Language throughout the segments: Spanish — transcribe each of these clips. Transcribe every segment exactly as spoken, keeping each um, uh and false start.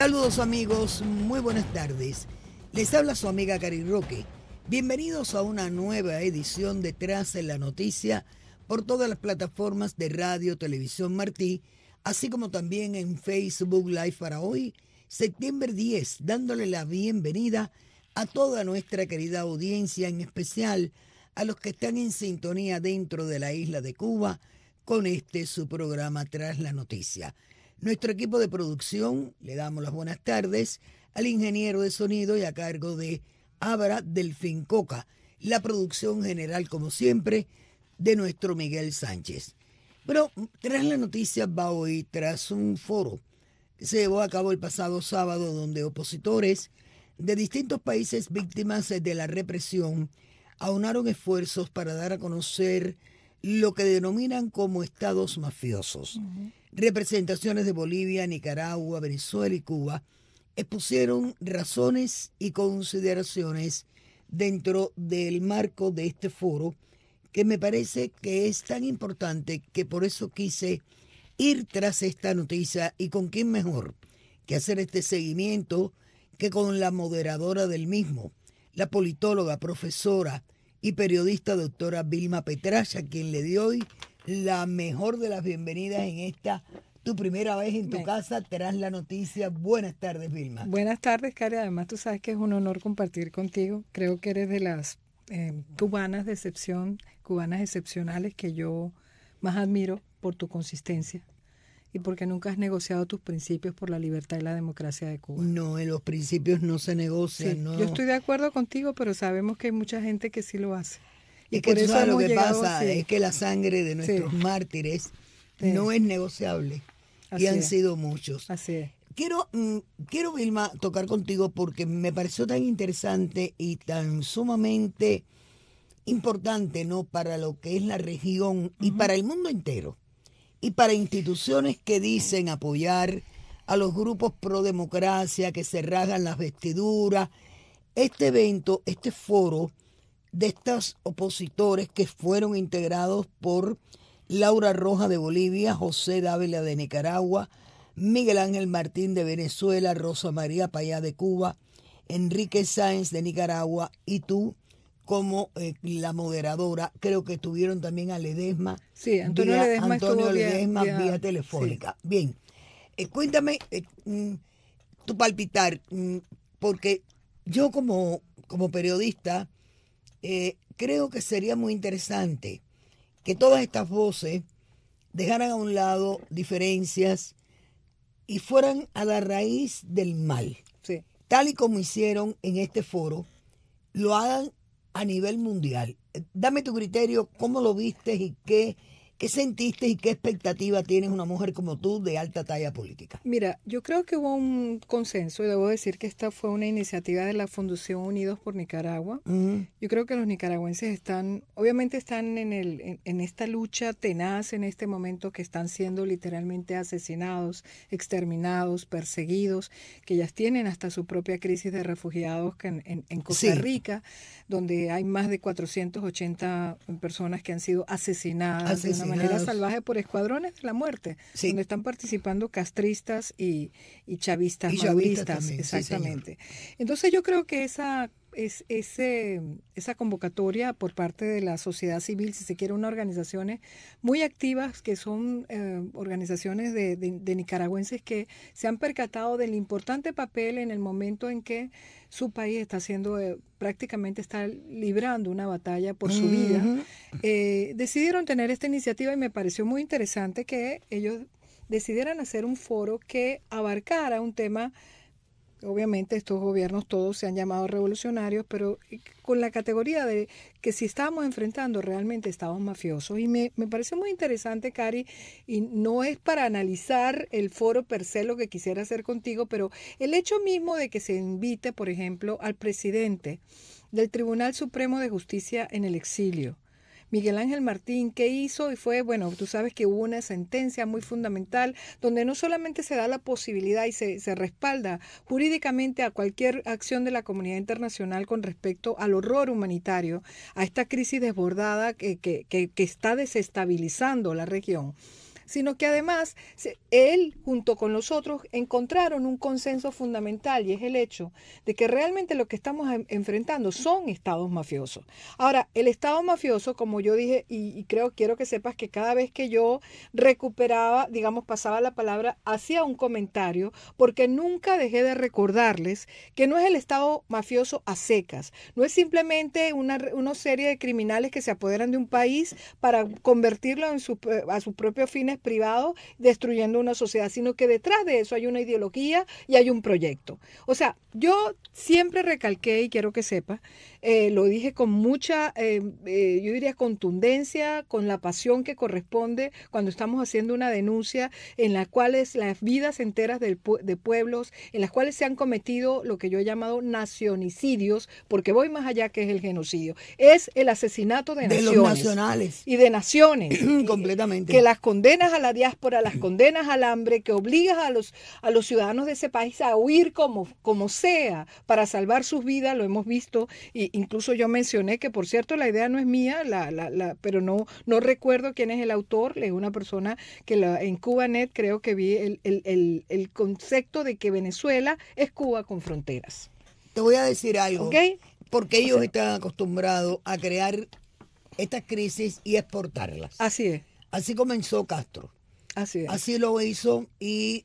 Saludos amigos, muy buenas tardes. Les habla su amiga Cari Roque. Bienvenidos a una nueva edición de Tras en la Noticia por todas las plataformas de radio, televisión Martí, así como también en Facebook Live para hoy, septiembre diez, dándole la bienvenida a toda nuestra querida audiencia, en especial a los que están en sintonía dentro de la isla de Cuba con este su programa Tras la Noticia. Nuestro equipo de producción, le damos las buenas tardes al ingeniero de sonido y a cargo de Abra Delfín Coca, la producción general, como siempre, de nuestro Miguel Sánchez. Pero Tras la Noticia va hoy tras un foro que se llevó a cabo el pasado sábado, donde opositores de distintos países víctimas de la represión aunaron esfuerzos para dar a conocer lo que denominan como estados mafiosos. Uh-huh. Representaciones de Bolivia, Nicaragua, Venezuela y Cuba expusieron razones y consideraciones dentro del marco de este foro, que me parece que es tan importante que por eso quise ir tras esta noticia, y con quién mejor que hacer este seguimiento que con la moderadora del mismo, la politóloga, profesora y periodista doctora Vilma Petracha, a quien le doy hoy la mejor de las bienvenidas en esta, tu primera vez en tu Bien. casa, Tras la Noticia. Buenas tardes, Vilma. Buenas tardes, Cari. Además, tú sabes que es un honor compartir contigo. Creo que eres de las eh, cubanas de excepción, cubanas excepcionales que yo más admiro por tu consistencia y porque nunca has negociado tus principios por la libertad y la democracia de Cuba. No, en los principios no se negocian. Sí, no. Yo estoy de acuerdo contigo, pero sabemos que hay mucha gente que sí lo hace. Y es que tú sabes lo que pasa, sí. es que la sangre de nuestros sí. mártires sí. no es negociable. Así y han es. sido muchos. Así es. Quiero, mm, quiero, Vilma, tocar contigo porque me pareció tan interesante y tan sumamente importante, ¿no?, para lo que es la región uh-huh. y para el mundo entero. Y para instituciones que dicen apoyar a los grupos pro democracia, que se rasgan las vestiduras. Este evento, este foro de estos opositores que fueron integrados por Laura Roja de Bolivia, José Dávila de Nicaragua, Miguel Ángel Martín de Venezuela, Rosa María Payá de Cuba, Enrique Sáenz de Nicaragua y tú como eh, la moderadora. Creo que tuvieron también a Ledesma. Sí, Antonio vía, Ledesma Antonio estuvo Ledesma vía, vía, vía telefónica. Sí. Bien, eh, cuéntame eh, mm, tu palpitar, mm, porque yo como, como periodista eh, creo que sería muy interesante que todas estas voces dejaran a un lado diferencias y fueran a la raíz del mal. Sí. Tal y como hicieron en este foro, lo hagan a nivel mundial. Dame tu criterio, cómo lo viste y qué, qué sentiste y qué expectativa tienes una mujer como tú de alta talla política. Mira, yo creo que hubo un consenso y debo decir que esta fue una iniciativa de la Fundación Unidos por Nicaragua. Uh-huh. Yo creo que los nicaragüenses están, obviamente están en, el, en, en esta lucha tenaz en este momento, que están siendo literalmente asesinados, exterminados, perseguidos, que ya tienen hasta su propia crisis de refugiados en, en, en Costa Rica, sí. donde hay más de cuatrocientas ochenta personas que han sido asesinadas, asesinadas. de una manera salvaje por escuadrones de la muerte, sí. donde están participando castristas y, y chavistas, y maduristas, chavistas también, exactamente. Sí, Entonces yo creo que esa es ese esa convocatoria por parte de la sociedad civil, si se quiere, unas organizaciones muy activas que son eh, organizaciones de, de, de nicaragüenses que se han percatado del importante papel en el momento en que su país está haciendo, eh, prácticamente está librando una batalla por su vida. Uh-huh. Eh, decidieron tener esta iniciativa y me pareció muy interesante que ellos decidieran hacer un foro que abarcara un tema. Obviamente estos gobiernos todos se han llamado revolucionarios, pero con la categoría de que si estábamos enfrentando realmente estados mafiosos. Y me, me parece muy interesante, Cari, y no es para analizar el foro per se lo que quisiera hacer contigo, pero el hecho mismo de que se invite, por ejemplo, al presidente del Tribunal Supremo de Justicia en el exilio, Miguel Ángel Martín, ¿qué hizo? Y fue, bueno, tú sabes que hubo una sentencia muy fundamental donde no solamente se da la posibilidad y se, se respalda jurídicamente a cualquier acción de la comunidad internacional con respecto al horror humanitario, a esta crisis desbordada que, que, que, que está desestabilizando la región, sino que además él junto con los otros encontraron un consenso fundamental y es el hecho de que realmente lo que estamos enfrentando son estados mafiosos. Ahora, el estado mafioso, como yo dije, y, y creo, quiero que sepas que cada vez que yo recuperaba, digamos, pasaba la palabra, hacía un comentario, porque nunca dejé de recordarles que no es el estado mafioso a secas, no es simplemente una, una serie de criminales que se apoderan de un país para convertirlo en su, a sus propios fines privados, destruyendo una sociedad, sino que detrás de eso hay una ideología y hay un proyecto. O sea, yo siempre recalqué, y quiero que sepa, eh, lo dije con mucha, eh, eh, yo diría, contundencia, con la pasión que corresponde cuando estamos haciendo una denuncia en la cual es las vidas enteras del, de pueblos, en las cuales se han cometido lo que yo he llamado nacionicidios, porque voy más allá que es el genocidio, es el asesinato de, de naciones. Los nacionales. Y de naciones. Completamente. Que las condenas a la diáspora, las condenas al hambre, que obligas a los, a los ciudadanos de ese país a huir como, como sea para salvar sus vidas, lo hemos visto, e incluso yo mencioné que, por cierto, la idea no es mía, la, la, la, pero no, no recuerdo quién es el autor, es una persona que la, en CubaNet creo que vi el, el, el, el concepto de que Venezuela es Cuba con fronteras. Te voy a decir algo, ¿Okay? Porque ellos o sea, están acostumbrados a crear estas crisis y exportarlas. Así es. Así comenzó Castro. Así es. Así lo hizo y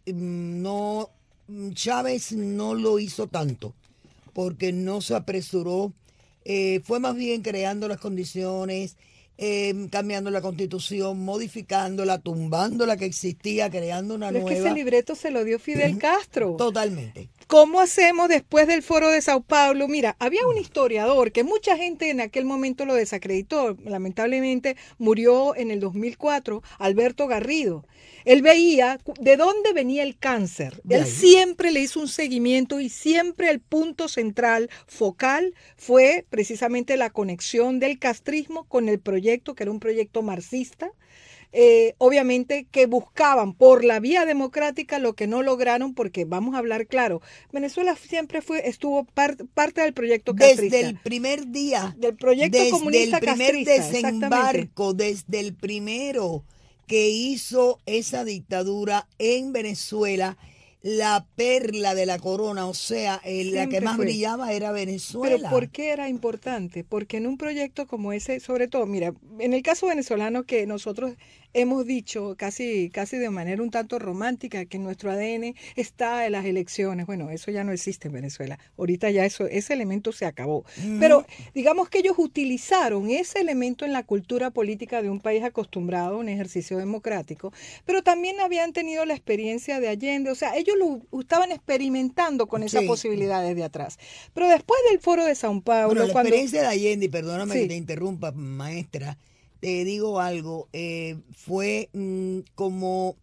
no Chávez no lo hizo tanto porque no se apresuró. Eh, fue más bien creando las condiciones, eh, cambiando la constitución, modificándola, tumbando la que existía, creando una Pero nueva. Es que ese libreto se lo dio Fidel Castro. Totalmente. ¿Cómo hacemos después del foro de Sao Paulo? Mira, había un historiador que mucha gente en aquel momento lo desacreditó. Lamentablemente murió en el dos mil cuatro, Alberto Garrido. Él veía de dónde venía el cáncer. Él siempre le hizo un seguimiento y siempre el punto central, focal, fue precisamente la conexión del castrismo con el proyecto, que era un proyecto marxista. Eh, obviamente que buscaban por la vía democrática lo que no lograron, porque vamos a hablar claro, Venezuela siempre fue estuvo par, parte del proyecto castrista. Desde el primer día. Del proyecto desde comunista el primer castrista, desembarco, desde el primero que hizo esa dictadura en Venezuela, la perla de la corona, o sea, el, la que más fue. brillaba era Venezuela. Pero ¿por qué era importante? Porque en un proyecto como ese, sobre todo, mira, en el caso venezolano que nosotros hemos dicho casi, casi de manera un tanto romántica que en nuestro A D N está en las elecciones. Bueno, eso ya no existe en Venezuela. Ahorita ya eso, ese elemento se acabó. Mm. Pero digamos que ellos utilizaron ese elemento en la cultura política de un país acostumbrado a un ejercicio democrático, pero también habían tenido la experiencia de Allende, o sea, ellos lo estaban experimentando con esa sí. posibilidad desde atrás. Pero después del foro de Sao Paulo... Bueno, la cuando... experiencia de Allende, y perdóname sí. que te interrumpa, maestra, te digo algo, eh, fue mmm, como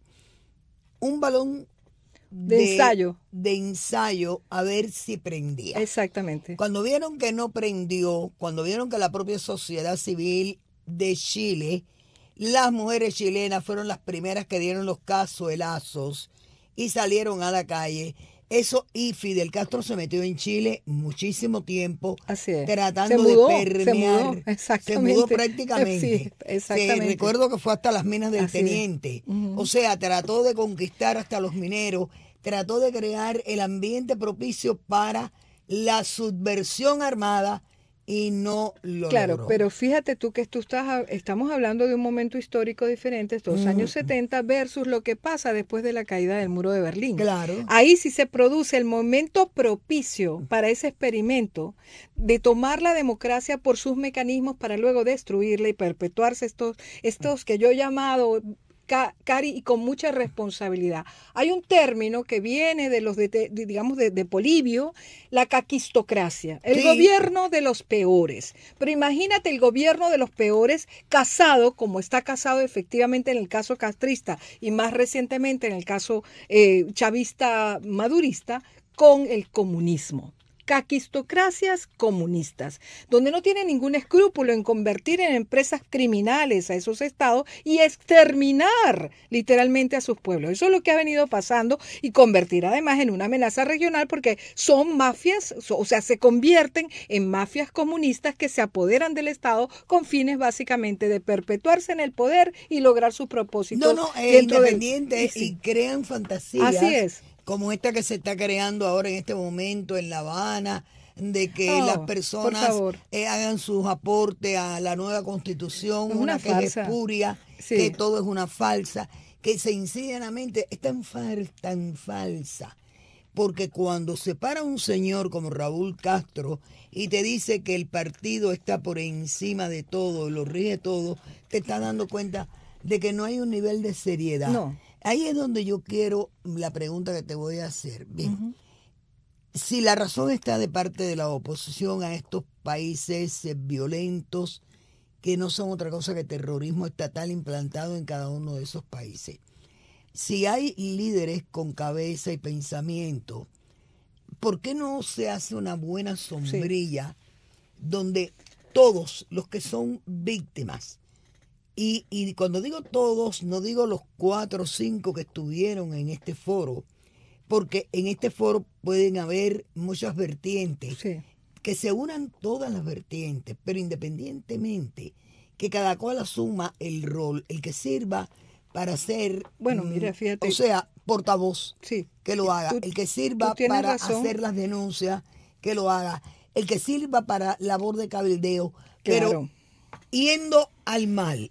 un balón de, de ensayo de ensayo a ver si prendía. Exactamente. Cuando vieron que no prendió, cuando vieron que la propia sociedad civil de Chile, las mujeres chilenas fueron las primeras que dieron los cazuelazos y salieron a la calle. Eso, y Fidel Castro se metió en Chile muchísimo tiempo Así es. tratando mudó, de permear. Se mudó, exactamente. Se mudó prácticamente. Sí, exactamente. Sí, recuerdo que fue hasta las minas del Así Teniente. Uh-huh. O sea, trató de conquistar hasta los mineros, trató de crear el ambiente propicio para la subversión armada y no lo Claro, logró. Pero fíjate tú que tú estás, estamos hablando de un momento histórico diferente, estos mm. años setenta versus lo que pasa después de la caída del muro de Berlín. Claro. Ahí sí se produce el momento propicio para ese experimento de tomar la democracia por sus mecanismos para luego destruirla y perpetuarse estos, estos que yo he llamado... Cari, y con mucha responsabilidad. Hay un término que viene de los de, de, digamos de, de Polibio, la caquistocracia, el sí. gobierno de los peores. Pero imagínate el gobierno de los peores casado, como está casado efectivamente en el caso castrista y más recientemente en el caso eh, chavista madurista, con el comunismo. caquistocracias comunistas, donde no tienen ningún escrúpulo en convertir en empresas criminales a esos estados y exterminar literalmente a sus pueblos. Eso es lo que ha venido pasando y convertir además en una amenaza regional porque son mafias, o sea, se convierten en mafias comunistas que se apoderan del Estado con fines básicamente de perpetuarse en el poder y lograr sus propósitos. No, no, es dentro independiente del, y, sí. y crean fantasías. Así es. Como esta que se está creando ahora en este momento en La Habana, de que oh, las personas eh, hagan sus aportes a la nueva constitución, es una, una que farsa. es espuria, sí. que todo es una falsa, que sencillamente es tan, fal, tan falsa. Porque cuando se para un señor como Raúl Castro y te dice que el partido está por encima de todo, lo rige todo, te estás dando cuenta de que no hay un nivel de seriedad. No. Ahí es donde yo quiero la pregunta que te voy a hacer. Bien, uh-huh. si la razón está de parte de la oposición a estos países eh, violentos, que no son otra cosa que terrorismo estatal implantado en cada uno de esos países, si hay líderes con cabeza y pensamiento, ¿por qué no se hace una buena sombrilla sí. donde todos los que son víctimas, y, y cuando digo todos, no digo los cuatro o cinco que estuvieron en este foro, porque en este foro pueden haber muchas vertientes, sí. que se unan todas las vertientes, pero independientemente, que cada cual asuma el rol, el que sirva para ser, bueno, mira, fíjate, o sea, portavoz, sí, que lo haga, tú, el que sirva para razón. hacer las denuncias, que lo haga, el que sirva para labor de cabildeo, claro. pero yendo al mal,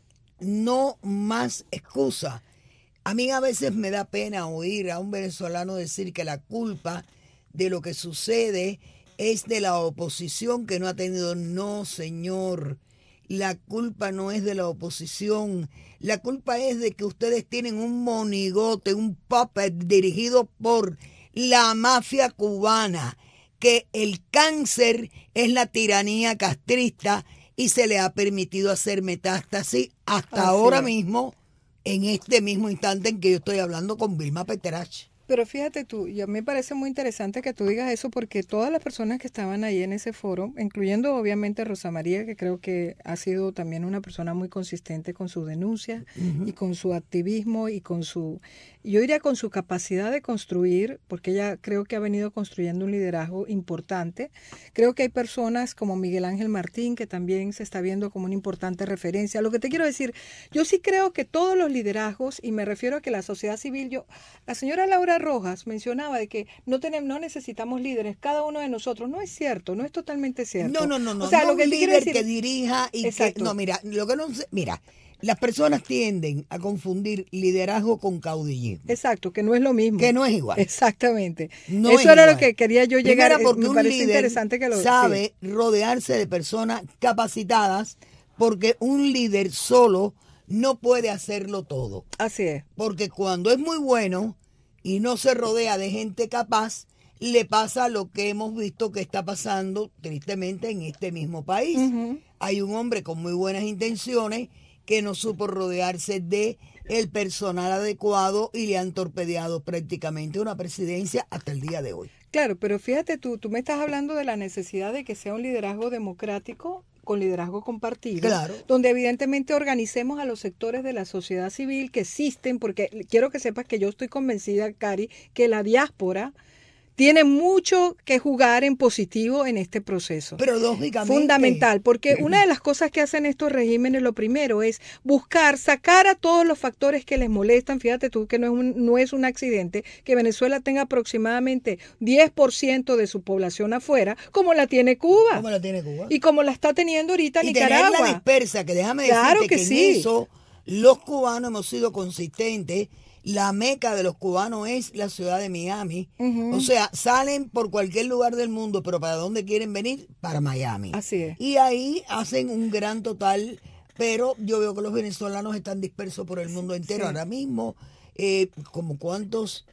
no más excusa. A mí a veces me da pena oír a un venezolano decir que la culpa de lo que sucede es de la oposición que no ha tenido. No, señor, la culpa no es de la oposición. La culpa es de que ustedes tienen un monigote, un puppet dirigido por la mafia cubana, que el cáncer es la tiranía castrista y se le ha permitido hacer metástasis hasta Así ahora es. mismo, en este mismo instante en que yo estoy hablando con Vilma Peterach. Pero fíjate tú, y a mí me parece muy interesante que tú digas eso porque todas las personas que estaban ahí en ese foro, incluyendo obviamente a Rosa María, que creo que ha sido también una persona muy consistente con sus denuncias uh-huh. y con su activismo y con su, yo diría con su capacidad de construir, porque ella creo que ha venido construyendo un liderazgo importante. Creo que hay personas como Miguel Ángel Martín, que también se está viendo como una importante referencia. Lo que te quiero decir, yo sí creo que todos los liderazgos, y me refiero a que la sociedad civil, yo, la señora Laura Rojas mencionaba de que no tenemos, no necesitamos líderes, cada uno de nosotros. No es cierto, no es totalmente cierto. No, no, no, no. O sea, no lo que un líder decir, que dirija y exacto. que no, mira, lo que no mira, las personas tienden a confundir liderazgo con caudillismo. Exacto, que no es lo mismo. Que no es igual. Exactamente. No Eso es era igual. lo que quería yo llegar. Primero porque me un parece líder interesante que lo sabe sí. rodearse de personas capacitadas, porque un líder solo no puede hacerlo todo. Así es. Porque cuando es muy bueno y no se rodea de gente capaz, le pasa lo que hemos visto que está pasando tristemente en este mismo país. Uh-huh. Hay un hombre con muy buenas intenciones que no supo rodearse de el personal adecuado y le han torpedeado prácticamente una presidencia hasta el día de hoy. Claro, pero fíjate tú, tú me estás hablando de la necesidad de que sea un liderazgo democrático con liderazgo compartido, claro. donde evidentemente organicemos a los sectores de la sociedad civil que existen, porque quiero que sepas que yo estoy convencida, Cari, que la diáspora tiene mucho que jugar en positivo en este proceso. Pero lógicamente. Fundamental, porque una de las cosas que hacen estos regímenes, lo primero es buscar, sacar a todos los factores que les molestan. Fíjate tú que no es un, no es un accidente que Venezuela tenga aproximadamente diez por ciento de su población afuera, como la tiene Cuba. Como la tiene Cuba. Y como la está teniendo ahorita y Nicaragua. Y tenerla dispersa, que déjame claro decirte que, que sí. en eso los cubanos hemos sido consistentes. La meca de los cubanos es la ciudad de Miami. Uh-huh. O sea, salen por cualquier lugar del mundo, pero ¿para dónde quieren venir? Para Miami. Así es. Y ahí hacen un gran total, pero yo veo que los venezolanos están dispersos por el mundo entero. Sí. Ahora mismo, eh, como cuántos...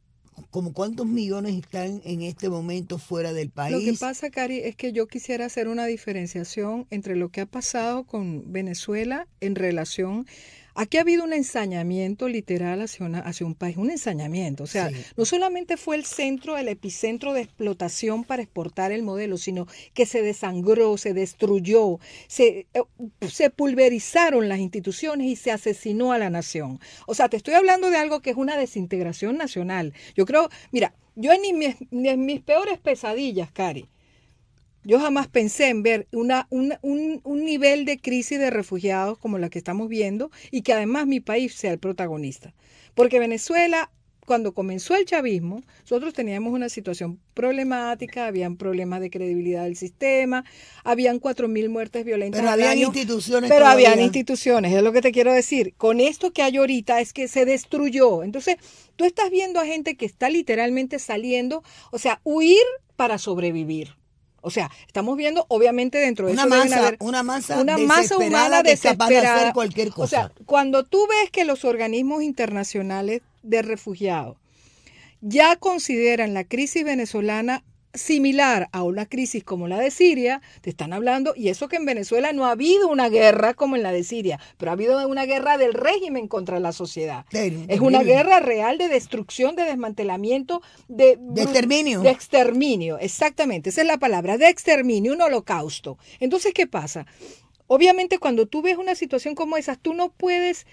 como cuántos millones están en este momento fuera del país. Lo que pasa, Cari, es que yo quisiera hacer una diferenciación entre lo que ha pasado con Venezuela en relación Aquí ha habido un ensañamiento literal hacia, una, hacia un país, un ensañamiento. O sea, sí. No solamente fue el centro, el epicentro de explotación para exportar el modelo, sino que se desangró, se destruyó, se, se pulverizaron las instituciones y se asesinó a la nación. O sea, te estoy hablando de algo que es una desintegración nacional. Yo creo, mira, yo ni, mis, ni en mis peores pesadillas, Cari, yo jamás pensé en ver una, una, un, un nivel de crisis de refugiados como la que estamos viendo y que además mi país sea el protagonista. Porque Venezuela, cuando comenzó el chavismo, nosotros teníamos una situación problemática, habían problemas de credibilidad del sistema, habían cuatro mil muertes violentas pero al habían año, instituciones pero todavía. habían instituciones, es lo que te quiero decir. Con esto que hay ahorita es que se destruyó. Entonces, tú estás viendo a gente que está literalmente saliendo, o sea, huir para sobrevivir. O sea, estamos viendo, obviamente, dentro de una eso masa, haber una masa, una masa humana que es capaz de desesperada. hacer cualquier cosa. O sea, cuando tú ves que los organismos internacionales de refugiados ya consideran la crisis venezolana similar a una crisis como la de Siria, te están hablando, y eso que en Venezuela no ha habido una guerra como en la de Siria, pero ha habido una guerra del régimen contra la sociedad. Terrible. Es una guerra real de destrucción, de desmantelamiento, de, de exterminio. De exterminio, exactamente, esa es la palabra, de exterminio, un holocausto. Entonces, ¿qué pasa? Obviamente, cuando tú ves una situación como esa, tú no puedes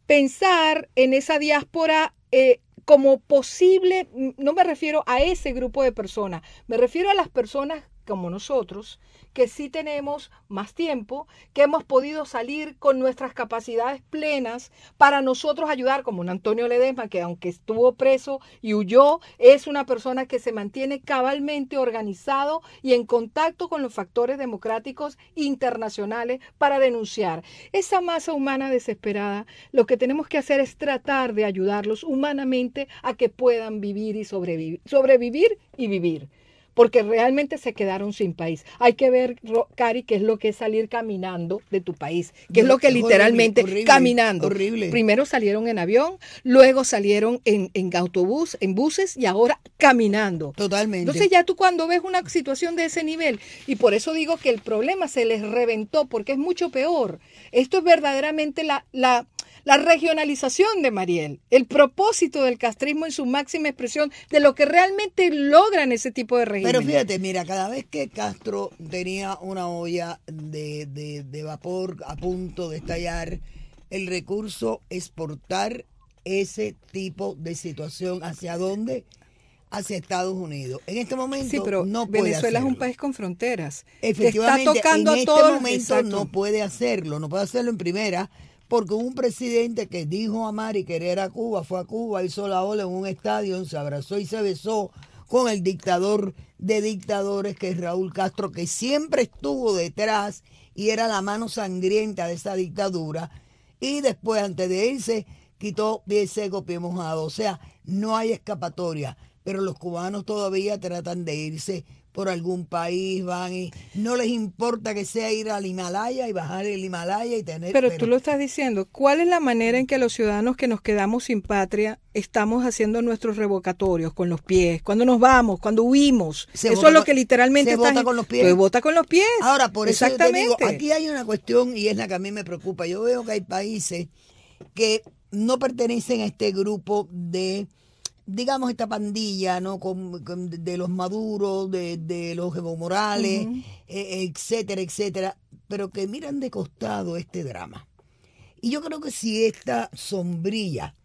pensar en esa diáspora eh, como posible, no me refiero a ese grupo de personas, me refiero a las personas como nosotros, que sí tenemos más tiempo, que hemos podido salir con nuestras capacidades plenas para nosotros ayudar, como un Antonio Ledesma, que aunque estuvo preso y huyó, es una persona que se mantiene cabalmente organizado y en contacto con los factores democráticos internacionales para denunciar. Esa masa humana desesperada, lo que tenemos que hacer es tratar de ayudarlos humanamente a que puedan vivir y sobrevivir, sobrevivir y vivir. Porque realmente se quedaron sin país. Hay que ver, Cari, qué es lo que es salir caminando de tu país, qué es lo que es literalmente horrible, caminando. Horrible. Primero salieron en avión, luego salieron en, en autobús, en buses y ahora caminando. Totalmente. Entonces ya tú cuando ves una situación de ese nivel, y por eso digo que el problema se les reventó, porque es mucho peor. Esto es verdaderamente la... la La regionalización de Mariel, el propósito del castrismo en su máxima expresión de lo que realmente logran ese tipo de regímenes. Pero fíjate, mira, cada vez que Castro tenía una olla de, de, de vapor a punto de estallar, el recurso exportar ese tipo de situación hacia dónde, hacia Estados Unidos. En este momento sí, pero no puede Venezuela hacerlo. es un país con fronteras. Efectivamente, que está tocando en a este todos, momento exacto. no puede hacerlo, no puede hacerlo en primera. Porque un presidente que dijo amar y querer a Cuba, fue a Cuba, hizo la ola en un estadio, se abrazó y se besó con el dictador de dictadores que es Raúl Castro, que siempre estuvo detrás y era la mano sangrienta de esa dictadura. Y después, antes de irse, quitó pie seco, pie mojado. O sea, no hay escapatoria. Pero los cubanos todavía tratan de irse por algún país, van y no les importa que sea ir al Himalaya y bajar el Himalaya y tener... Pero, pero tú lo estás diciendo, ¿cuál es la manera en que los ciudadanos que nos quedamos sin patria estamos haciendo nuestros revocatorios con los pies? Cuando nos vamos, cuando huimos. Se eso vota es lo con, que literalmente... Se estás, vota con los pies. Se vota con los pies. Ahora, por eso yo te digo, aquí hay una cuestión y es la que a mí me preocupa. Yo veo que hay países que no pertenecen a este grupo de... digamos esta pandilla, ¿no? Con, con, de los Maduros, de, de los Evo Morales, uh-huh. eh, etcétera, etcétera, pero que miran de costado este drama. Y yo creo que si esta sombrilla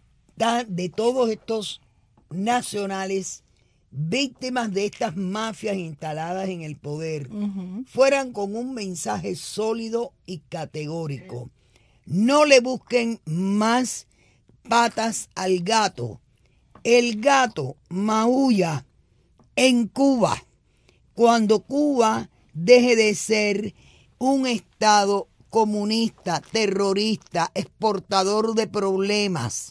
de todos estos nacionales víctimas de estas mafias instaladas en el poder uh-huh. fueran con un mensaje sólido y categórico, no le busquen más patas al gato. El gato maulla en Cuba cuando Cuba deje de ser un estado comunista, terrorista, exportador de problemas.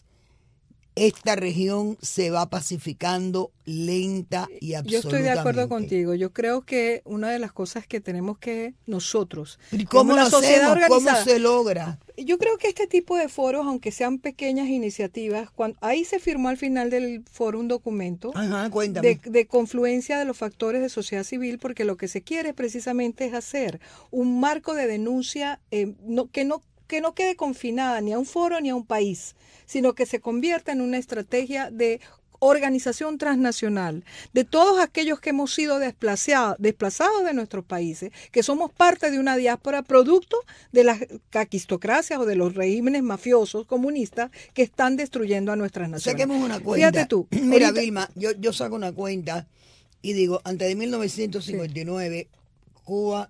Esta región se va pacificando lenta y absolutamente. Yo estoy de acuerdo contigo. Yo creo que una de las cosas que tenemos que nosotros, ¿y cómo la lo sociedad hacemos? organizada, ¿Cómo se logra? Yo creo que este tipo de foros, aunque sean pequeñas iniciativas, cuando, ahí se firmó al final del foro un documento Ajá, cuéntame. de, de confluencia de los factores de sociedad civil, porque lo que se quiere precisamente es hacer un marco de denuncia eh, no, que no que no quede confinada ni a un foro ni a un país, sino que se convierta en una estrategia de organización transnacional de todos aquellos que hemos sido desplazados, desplazados de nuestros países, que somos parte de una diáspora producto de las caquistocracias o de los regímenes mafiosos comunistas que están destruyendo a nuestras naciones. Saquemos una cuenta. Fíjate tú. Mira, ahorita, Vilma, yo, yo saco una cuenta y digo, antes de mil novecientos cincuenta y nueve, sí, Cuba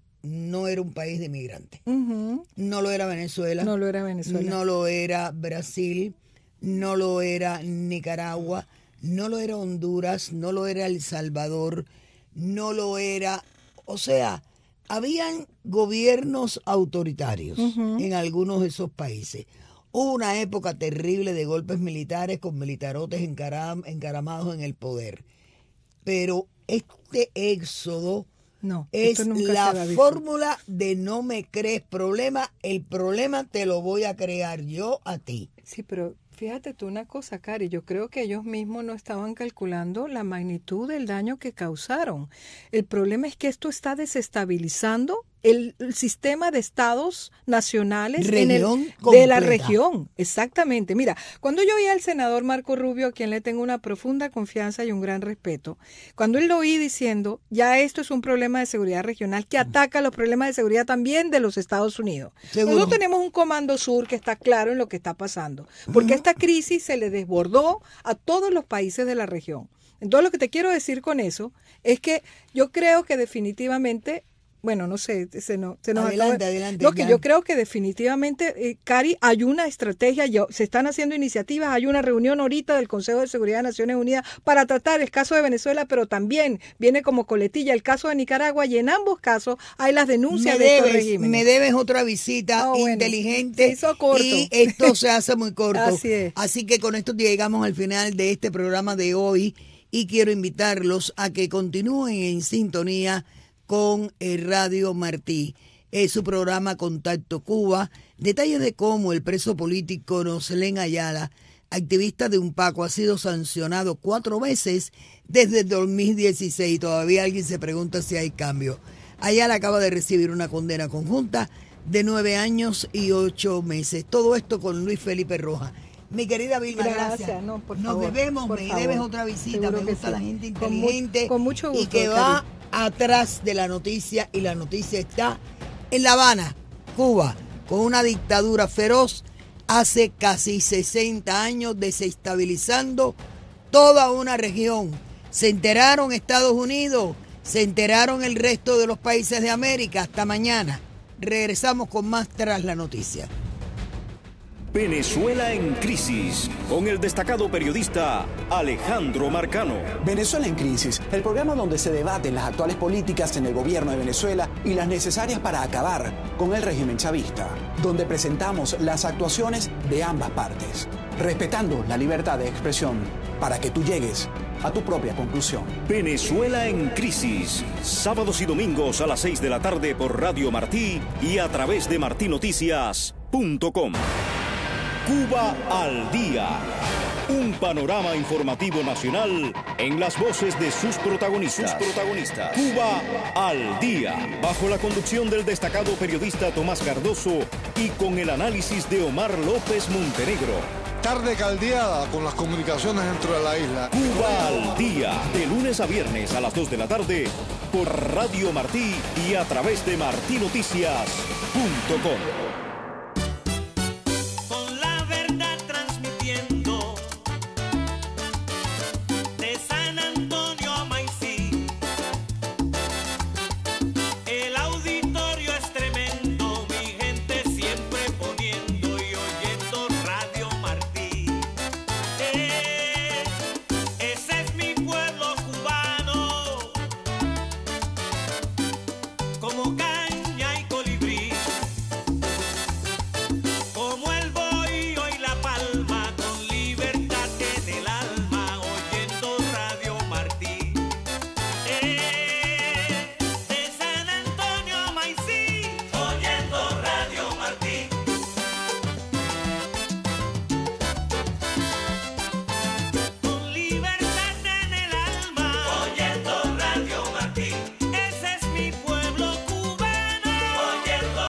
no era un país de migrantes. Uh-huh. No lo era Venezuela. No lo era Venezuela. No lo era Brasil. No lo era Nicaragua, no lo era Honduras, no lo era El Salvador, no lo era... O sea, habían gobiernos autoritarios uh-huh. en algunos de esos países. Hubo una época terrible de golpes militares con militarotes encaram, encaramados en el poder. Pero este éxodo no, es la fórmula de no me crees problema, el problema te lo voy a crear yo a ti. Sí, pero... Fíjate tú una cosa, Cari, yo creo que ellos mismos no estaban calculando la magnitud del daño que causaron. El problema es que esto está desestabilizando el, el sistema de estados nacionales en el, de la región. Exactamente. Mira, cuando yo oí al senador Marco Rubio, a quien le tengo una profunda confianza y un gran respeto, cuando él lo oí diciendo, ya esto es un problema de seguridad regional que ataca los problemas de seguridad también de los Estados Unidos. ¿Seguro? Nosotros tenemos un Comando Sur que está claro en lo que está pasando, porque uh-huh. esta crisis se le desbordó a todos los países de la región. Entonces, lo que te quiero decir con eso es que yo creo que definitivamente... Bueno, no sé, se, no, se nos adelante, acaba... adelante. Lo que ya. Yo creo que definitivamente, eh, Cari, hay una estrategia, yo, se están haciendo iniciativas, hay una reunión ahorita del Consejo de Seguridad de Naciones Unidas para tratar el caso de Venezuela, pero también viene como coletilla el caso de Nicaragua y en ambos casos hay las denuncias me de debes, estos regímenes. Me debes otra visita oh, inteligente bueno, se hizo corto. Y esto se hace muy corto. Así es. Así que con esto llegamos al final de este programa de hoy y quiero invitarlos a que continúen en sintonía con el Radio Martí, es su programa Contacto Cuba, detalles de cómo el preso político Noselén Ayala, activista de UNPACO, ha sido sancionado cuatro veces desde el dos mil dieciséis. Todavía alguien se pregunta si hay cambio. Ayala acaba de recibir una condena conjunta de nueve años y ocho meses. Todo esto con Luis Felipe Rojas. Mi querida Vilma, gracias. gracias. No, por Nos favor, debemos, por me favor. debes otra visita. Seguro me gusta sí. la gente inteligente con, mu con mucho gusto, y que va Cari. atrás de la noticia, y la noticia está en La Habana, Cuba, con una dictadura feroz hace casi sesenta años, desestabilizando toda una región. Se enteraron Estados Unidos, se enteraron el resto de los países de América. Hasta mañana. Regresamos con más tras la noticia. Venezuela en crisis, con el destacado periodista Alejandro Marcano. Venezuela en crisis, el programa donde se debaten las actuales políticas en el gobierno de Venezuela y las necesarias para acabar con el régimen chavista, donde presentamos las actuaciones de ambas partes, respetando la libertad de expresión para que tú llegues a tu propia conclusión. Venezuela en crisis, sábados y domingos a las seis de la tarde por Radio Martí y a través de martí noticias punto com. Cuba al día. Un panorama informativo nacional en las voces de sus protagonistas. Sus protagonistas. Cuba al día. Bajo la conducción del destacado periodista Tomás Cardoso y con el análisis de Omar López Montenegro. Tarde caldeada con las comunicaciones dentro de la isla. Cuba al día. De lunes a viernes a las dos de la tarde por Radio Martí y a través de martí noticias punto com.